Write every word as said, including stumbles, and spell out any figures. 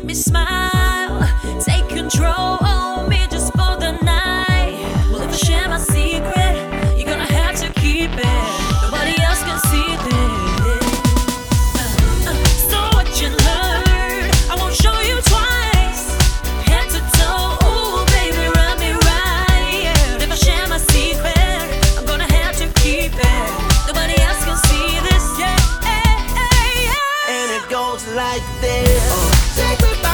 me smile, take control of me just for the night. Well, if I share my secret, you're gonna have to keep it. Nobody else can see this. Uh, uh, so what you learned, I won't show you twice. Head to toe, ooh, baby, rub me right. Yeah. But if I share my secret, I'm gonna have to keep it. Nobody else can see this. Yeah, yeah, yeah, yeah. And it goes like this. Take me back.